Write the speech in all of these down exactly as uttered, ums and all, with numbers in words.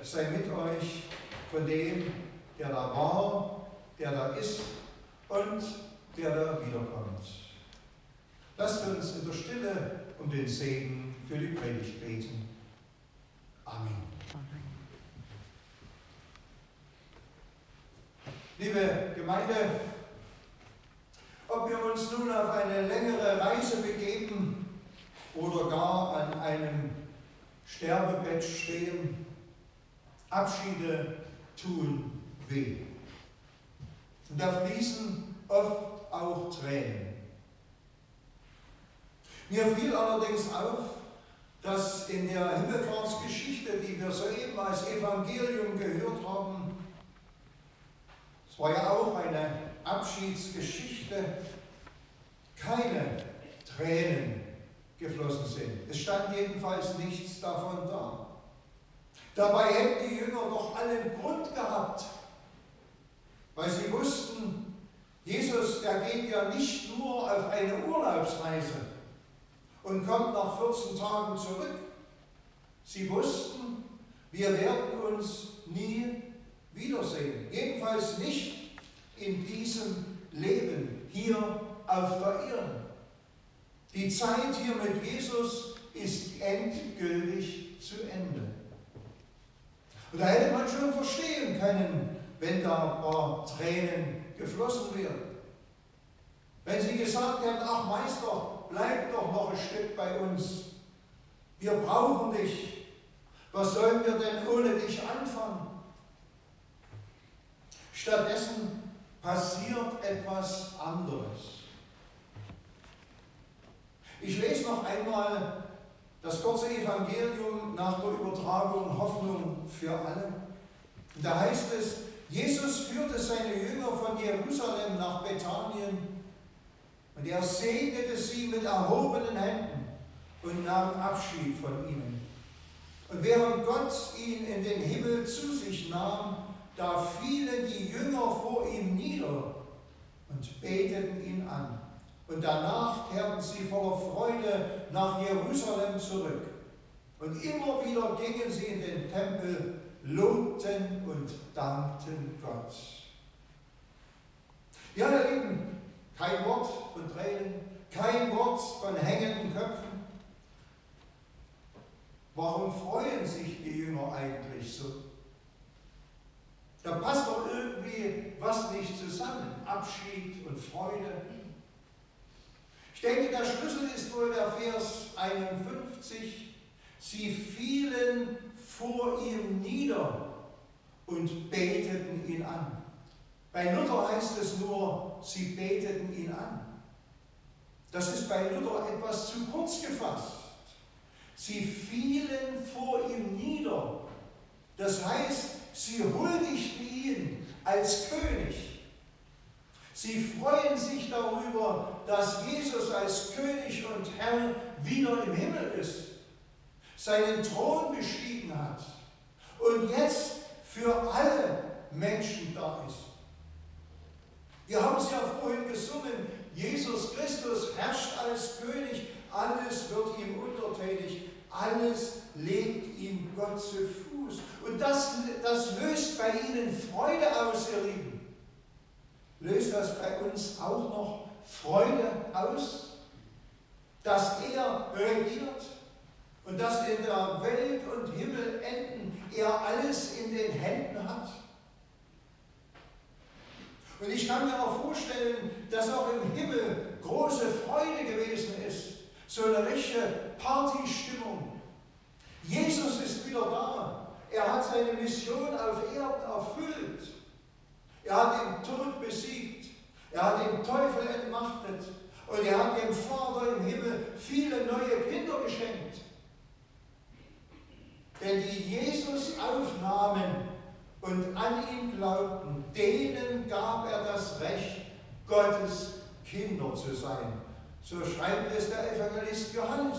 sei mit euch von dem, der da war, der da ist und der da wiederkommt. Lasst uns in der Stille um den Segen für die Predigt beten. Amen. Liebe Gemeinde, ob wir uns nun auf eine längere Reise begeben oder gar an einem Sterbebett stehen, Abschiede tun weh. Und da fließen oft auch Tränen. Mir fiel allerdings auf, dass in der Himmelfahrtsgeschichte, die wir soeben als Evangelium gehört haben, es war ja auch eine Abschiedsgeschichte, keine Tränen geflossen sind. Es stand jedenfalls nichts davon da. Dabei hätten die Jünger doch allen Grund gehabt, weil sie wussten, Jesus, der geht ja nicht nur auf eine Urlaubsreise und kommt nach vierzehn Tagen zurück. Sie wussten, wir werden uns nie wiedersehen. Jedenfalls nicht in diesem Leben hier auf der Erde. Die Zeit hier mit Jesus ist endgültig zu Ende. Und da hätte man schon verstehen können, wenn da ein paar Tränen geflossen wären. Wenn sie gesagt hätten, ach Meister, bleib doch noch ein Stück bei uns. Wir brauchen dich. Was sollen wir denn ohne dich anfangen? Stattdessen passiert etwas anderes. Ich lese noch einmal das kurze Evangelium nach der Übertragung Hoffnung für alle. Und da heißt es, Jesus führte seine Jünger von Jerusalem nach Bethanien und er segnete sie mit erhobenen Händen und nahm Abschied von ihnen. Und während Gott ihn in den Himmel zu sich nahm, da fielen die Jünger vor ihm nieder und beteten ihn an. Und danach kehrten sie voller Freude nach Jerusalem zurück. Und immer wieder gingen sie in den Tempel, lobten und dankten Gott. Ja, ihr Lieben, kein Wort von Tränen, kein Wort von hängenden Köpfen. Warum freuen sich die Jünger eigentlich so? Da passt doch irgendwie was nicht zusammen, Abschied und Freude. Ich denke, der Schlüssel ist wohl der Vers einundfünfzig. Sie fielen vor ihm nieder und beteten ihn an. Bei Luther heißt es nur, sie beteten ihn an. Das ist bei Luther etwas zu kurz gefasst. Sie fielen vor ihm nieder. Das heißt, sie huldigten ihn als König. Sie freuen sich darüber, dass Jesus als König und Herr wieder im Himmel ist, seinen Thron bestiegen hat und jetzt für alle Menschen da ist. Wir haben es ja vorhin gesungen, Jesus Christus herrscht als König, alles wird ihm untertänig, alles legt ihm Gott zu Fuß. Und das, das löst bei ihnen Freude aus, ihr Lieben. Löst das bei uns auch noch Freude aus, dass er regiert und dass in der Welt und Himmel enden er alles in den Händen hat? Und ich kann mir auch vorstellen, dass auch im Himmel große Freude gewesen ist, so eine richtige Partystimmung. Jesus ist wieder da. Er hat seine Mission auf Erden erfüllt. Er hat den Tod besiegt. Er hat den Teufel entmachtet. Und er hat dem Vater im Himmel viele neue Kinder geschenkt. Denn die Jesus aufnahmen und an ihn glaubten, denen gab er das Recht, Gottes Kinder zu sein. So schreibt es der Evangelist Johannes.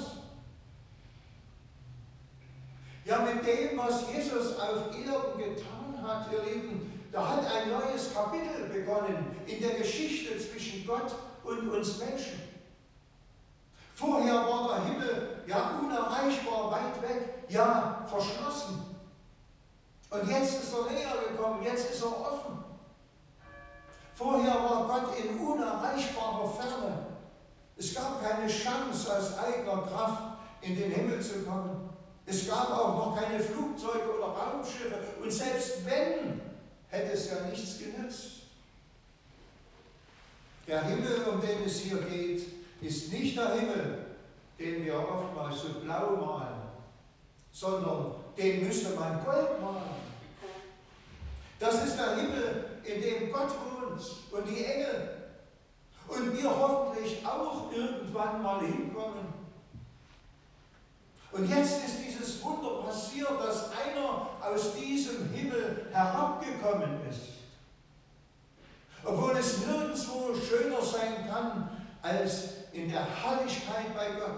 Ja, mit dem, was Jesus auf Erden getan hat, ihr Lieben, da hat ein neues Kapitel begonnen in der Geschichte zwischen Gott und uns Menschen. Vorher war der Himmel ja unerreichbar, weit weg, ja verschlossen. Und jetzt ist er näher gekommen, jetzt ist er offen. Vorher war Gott in unerreichbarer Ferne. Es gab keine Chance, aus eigener Kraft in den Himmel zu kommen. Es gab auch noch keine Flugzeuge oder Raumschiffe. Und selbst wenn, hätte es ja nichts genützt. Der Himmel, um den es hier geht, ist nicht der Himmel, den wir oftmals so blau malen, sondern den müsste man Gold malen. Das ist der Himmel, in dem Gott wohnt und die Engel. Und wir hoffentlich auch irgendwann mal hinkommen. Und jetzt ist dieses Wunder passiert, dass einer aus diesem Himmel herabgekommen ist. Obwohl es nirgendwo schöner sein kann, als in der Herrlichkeit bei Gott.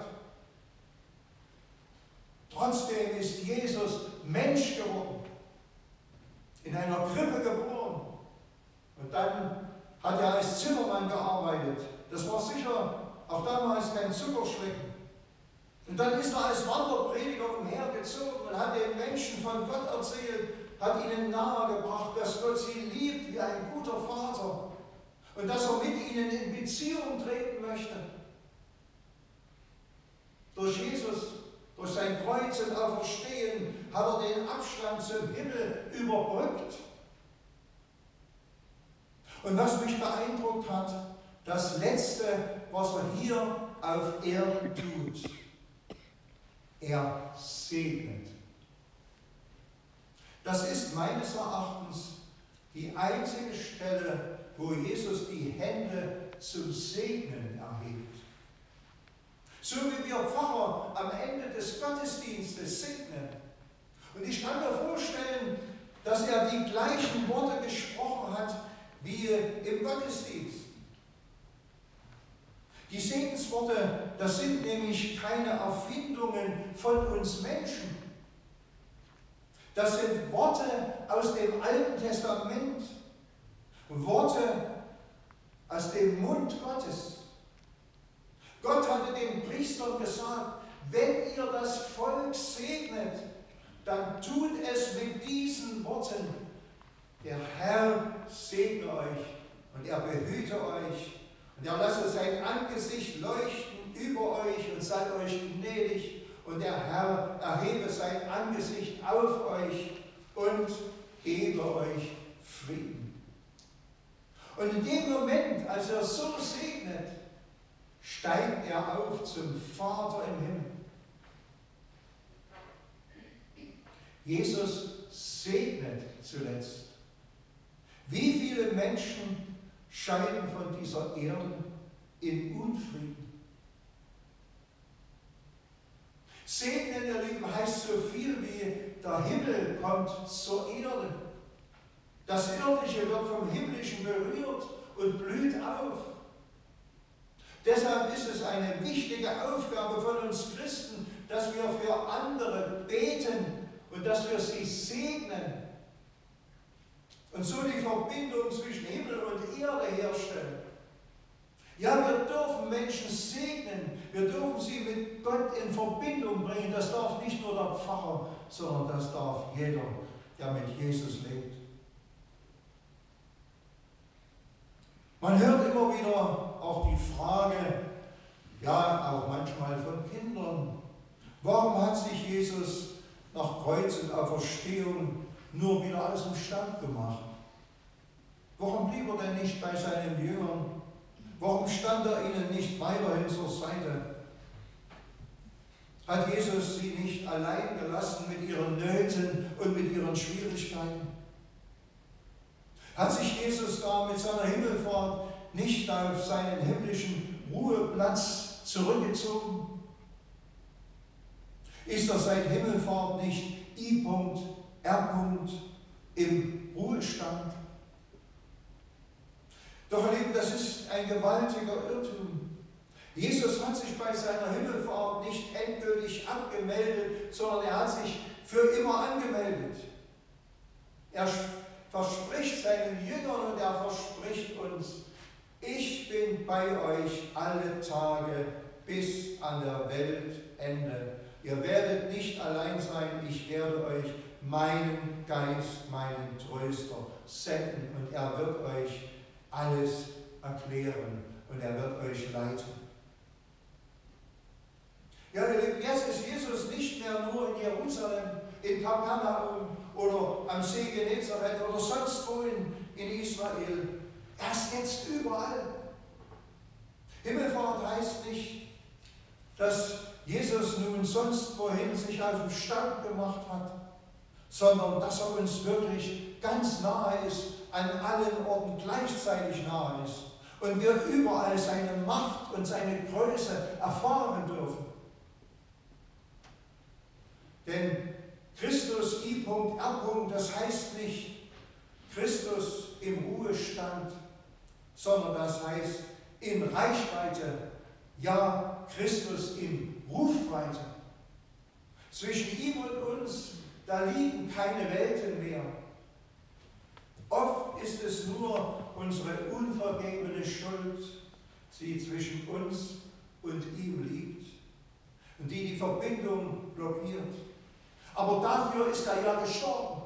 Trotzdem ist Jesus Mensch geworden, in einer Krippe geboren. Und dann hat er als Zimmermann gearbeitet. Das war sicher auch damals kein Zuckerschlecken. Und dann ist er als Wanderprediger umhergezogen und hat den Menschen von Gott erzählt, hat ihnen nahegebracht, dass Gott sie liebt wie ein guter Vater und dass er mit ihnen in Beziehung treten möchte. Durch Jesus, durch sein Kreuz und Auferstehen hat er den Abstand zum Himmel überbrückt. Und was mich beeindruckt hat, das Letzte, was er hier auf Erden tut, er segnet. Das ist meines Erachtens die einzige Stelle, wo Jesus die Hände zum Segnen erhebt. So wie wir Pfarrer am Ende des Gottesdienstes segnen. Und ich kann mir vorstellen, dass er die gleichen Worte gesprochen hat wie im Gottesdienst. Die Segensworte, das sind nämlich keine Erfindungen von uns Menschen. Das sind Worte aus dem Alten Testament, Worte aus dem Mund Gottes. Gott hatte den Priestern gesagt, wenn ihr das Volk segnet, dann tut es mit diesen Worten: Der Herr segne euch und er behüte euch und er lasse sein Angesicht leuchten über euch und sei euch gnädig und der Herr erhebe sein Angesicht auf euch und gebe euch Frieden. Und in dem Moment, als er so segnet, steigt er auf zum Vater im Himmel. Jesus segnet zuletzt. Wie viele Menschen scheiden von dieser Erde in Unfrieden? Segnen, ihr Lieben, heißt so viel wie der Himmel kommt zur Erde. Das Irdische wird vom Himmlischen berührt und blüht auf. Deshalb ist es eine wichtige Aufgabe von uns Christen, dass wir für andere beten und dass wir sie segnen und so die Verbindung zwischen Himmel und Erde herstellen. Ja, wir dürfen Menschen segnen, wir dürfen sie mit Gott in Verbindung bringen. Das darf nicht nur der Pfarrer, sondern das darf jeder, der mit Jesus lebt. Man hört immer wieder auch die Frage, ja, auch manchmal von Kindern, warum hat sich Jesus nach Kreuz und Auferstehung nur wieder aus dem Stand gemacht? Warum blieb er denn nicht bei seinen Jüngern? Warum stand er ihnen nicht weiterhin zur Seite? Hat Jesus sie nicht allein gelassen mit ihren Nöten und mit ihren Schwierigkeiten? Hat sich Jesus da mit seiner Himmelfahrt nicht auf seinen himmlischen Ruheplatz zurückgezogen? Ist er seit Himmelfahrt nicht I. R. im Ruhestand? Doch, ihr Lieben, das ist ein gewaltiger Irrtum. Jesus hat sich bei seiner Himmelfahrt nicht endgültig abgemeldet, sondern er hat sich für immer angemeldet. Er verspricht seinen Jüngern und er verspricht uns: Ich bin bei euch alle Tage bis an der Weltende. ihr werdet nicht allein sein, ich werde euch meinen Geist, meinen Tröster senden und er wird euch alles erklären und er wird euch leiten. Ja, ihr Lieben, jetzt ist Jesus nicht mehr nur in Jerusalem, in Kapernaum oder am See Genezareth oder sonst wo in, in Israel. Er ist jetzt überall. Himmelfahrt heißt nicht, dass Jesus nun sonst wohin sich aus dem Staub gemacht hat, sondern dass er uns wirklich ganz nahe ist, an allen Orten gleichzeitig nahe ist und wir überall seine Macht und seine Größe erfahren dürfen. Denn Christus I R. das heißt nicht Christus im Ruhestand, sondern das heißt in Reichweite, ja Christus in Rufweite. Zwischen ihm und uns, da liegen keine Welten mehr. Oft ist es nur unsere unvergebene Schuld, die zwischen uns und ihm liegt und die die Verbindung blockiert. Aber dafür ist er ja gestorben.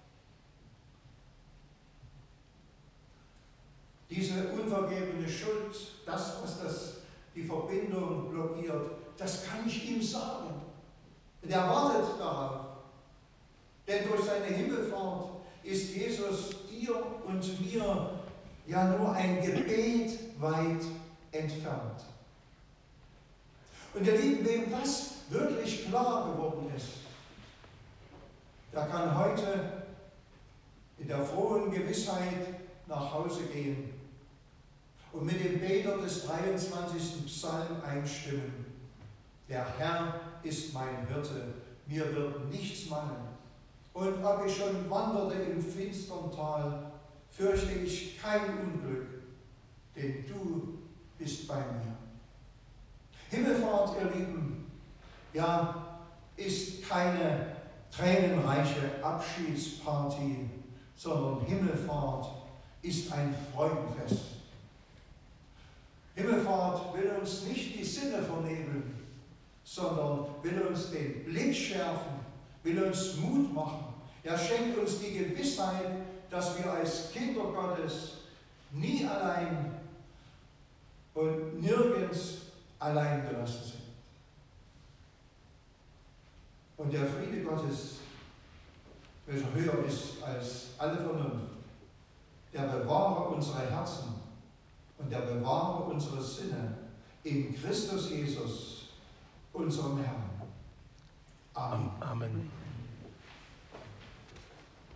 Diese unvergebene Schuld, das, was das, die Verbindung blockiert, das kann ich ihm sagen. Und er wartet darauf. Denn durch seine Himmelfahrt ist Jesus dir und mir ja nur ein Gebet weit entfernt. Und ihr Lieben, wem das wirklich klar geworden ist, der kann heute in der frohen Gewissheit nach Hause gehen und mit dem Beter des dreiundzwanzigsten Psalm einstimmen. Der Herr ist mein Hirte, mir wird nichts mangeln. Und ob ich schon wanderte im finstern Tal, fürchte ich kein Unglück, denn du bist bei mir. Himmelfahrt, ihr Lieben, ja, ist keine tränenreiche Abschiedsparty, sondern Himmelfahrt ist ein Freudenfest. Himmelfahrt will uns nicht die Sinne vernebeln, sondern will uns den Blick schärfen, will uns Mut machen. Er schenkt uns die Gewissheit, dass wir als Kinder Gottes nie allein und nirgends allein gelassen sind. Und der Friede Gottes, welcher höher ist als alle Vernunft, der bewahre unsere Herzen und der bewahre unsere Sinne in Christus Jesus, unserem Herrn. Amen. Amen.